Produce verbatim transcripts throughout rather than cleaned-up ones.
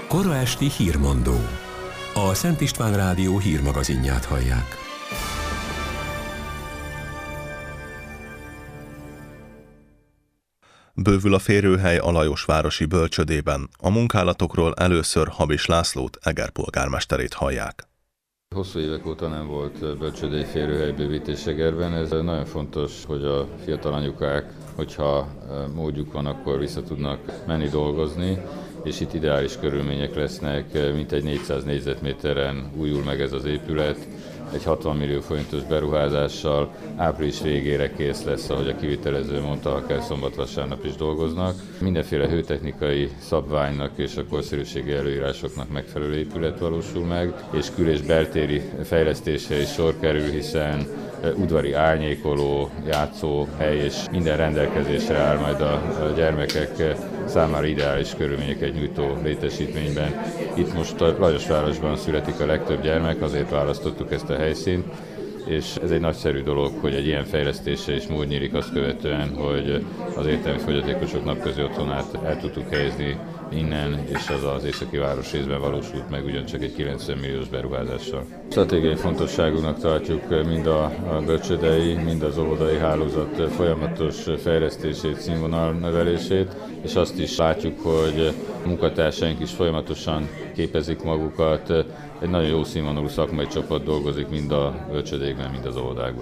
Kora esti hírmondó. A Szent István Rádió hírmagazinját hallják. Bővül a férőhely a Lajosvárosi bölcsödében. A munkálatokról először Habis Lászlót, Eger polgármesterét hallják. Hosszú évek óta nem volt bölcsődei férőhely bővítés Egerben. Ez nagyon fontos, hogy a fiatal anyukák, hogyha módjuk van, akkor vissza tudnak menni dolgozni, és itt ideális körülmények lesznek, mintegy négyszáz négyzetméteren újul meg ez az épület. Egy hatvan millió forintos beruházással április végére kész lesz, ahogy a kivitelező mondta, akár szombat-vasárnap is dolgoznak. Mindenféle hőtechnikai szabványnak és a korszerűségi előírásoknak megfelelő épület valósul meg, és kül- és beltéri fejlesztésre is sor kerül, hiszen udvari árnyékoló, játszóhely és minden rendelkezésre áll majd a gyermekek számára ideális körülményeket nyújtó létesítményben. Itt most a Lajosvárosban születik a legtöbb gyermek, azért választottuk ezt a helyszínt, és ez egy nagyszerű dolog, hogy egy ilyen fejlesztése is mód nyílik azt követően, hogy az értelmi fogyatékosok napközi otthonát el tudtuk helyezni innen, és az az északi városrészben valósult meg ugyancsak egy kilencven milliós beruházással. Stratégiai fontosságúnak tartjuk mind a bölcsődei, mind az óvodai hálózat folyamatos fejlesztését, színvonal növelését, és azt is látjuk, hogy munkatársaink is folyamatosan képezik magukat. Egy nagyon jó színvonalú szakmai csapat dolgozik mind a bölcsődékben, mind az óvodákban.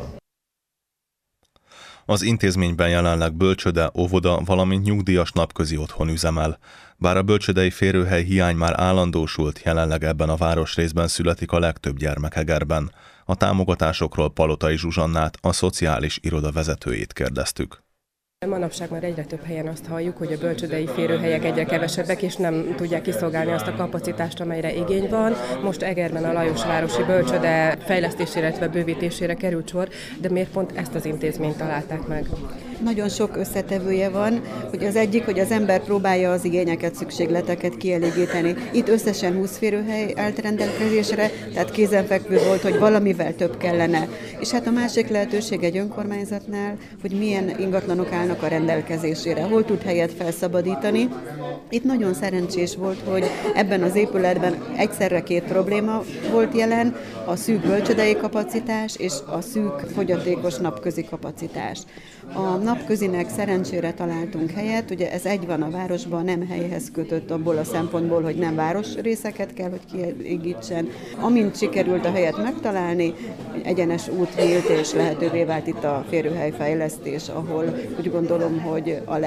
Az intézményben jelenleg bölcsöde, óvoda, valamint nyugdíjas napközi otthon üzemel. Bár a bölcsödei férőhely hiány már állandósult, jelenleg ebben a városrészben születik a legtöbb gyermek Egerben. A támogatásokról Palotai Zsuzsannát, a szociális iroda vezetőjét kérdeztük. Manapság már egyre több helyen azt halljuk, hogy a bölcsődei férőhelyek egyre kevesebbek, és nem tudják kiszolgálni azt a kapacitást, amelyre igény van. Most Egerben a Lajosvárosi bölcsöde fejlesztésére, illetve bővítésére került sor, de miért pont ezt az intézményt találták meg? Nagyon sok összetevője van, hogy az egyik, hogy az ember próbálja az igényeket, szükségleteket kielégíteni. Itt összesen húsz férőhely állt rendelkezésre, tehát kézenfekvő volt, hogy valamivel több kellene. És hát a másik lehetőség egy önkormányzatnál, hogy milyen ingatlanok állnak a rendelkezésére, hol tud helyet felszabadítani. Itt nagyon szerencsés volt, hogy ebben az épületben egyszerre két probléma volt jelen, a szűk bölcsödei kapacitás és a szűk fogyatékos napközi kapacitás. A napközinek szerencsére találtunk helyet, ugye ez egy van a városban, nem helyhez kötött abból a szempontból, hogy nem városrészeket kell, hogy kielégítsen. Amint sikerült a helyet megtalálni, egyenes út nyílt és lehetővé vált itt a férőhelyfejlesztés, ahol úgy gondolom, hogy a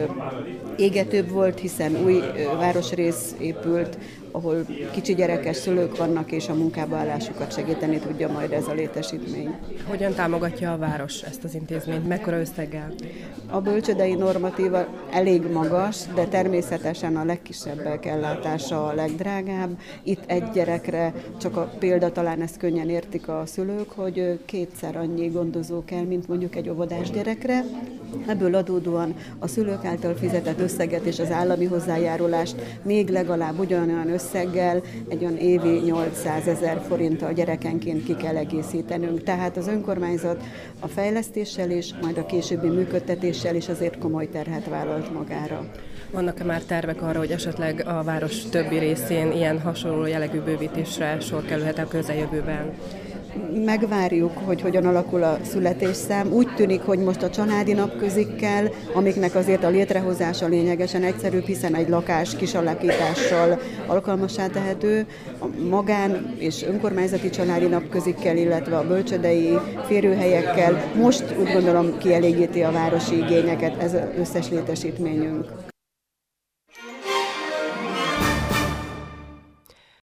legégetőbb volt, hiszen új városrész épült, ahol kicsi gyerekes szülők vannak, és a munkába állásukat segíteni tudja majd ez a létesítmény. Hogyan támogatja a város ezt az intézményt? Mekkora összeggel? A bölcsödei normatíva elég magas, de természetesen a legkisebbek ellátása a legdrágább. Itt egy gyerekre, csak a példa, talán ezt könnyen értik a szülők, hogy kétszer annyi gondozó kell, mint mondjuk egy óvodás gyerekre. Ebből adódóan a szülők által fizetett összeget és az állami hozzájárulást még legalább ugyanolyan összeggel, egy olyan évi nyolcszázezer forinttal gyerekenként ki kell egészítenünk. Tehát az önkormányzat a fejlesztéssel és majd a későbbi működtetéssel is azért komoly terhet vállalt magára. Vannak-e már tervek arra, hogy esetleg a város többi részén ilyen hasonló jellegű bővítésre sor kerülhet a közeljövőben? Megvárjuk, hogy hogyan alakul a születésszám. Úgy tűnik, hogy most a családi napközikkel, amiknek azért a létrehozása lényegesen egyszerűbb, hiszen egy lakás kisalakítással alkalmassá tehető, a magán és önkormányzati családi napközikkel, illetve a bölcsödei férőhelyekkel most úgy gondolom kielégíti a városi igényeket ez az összes létesítményünk.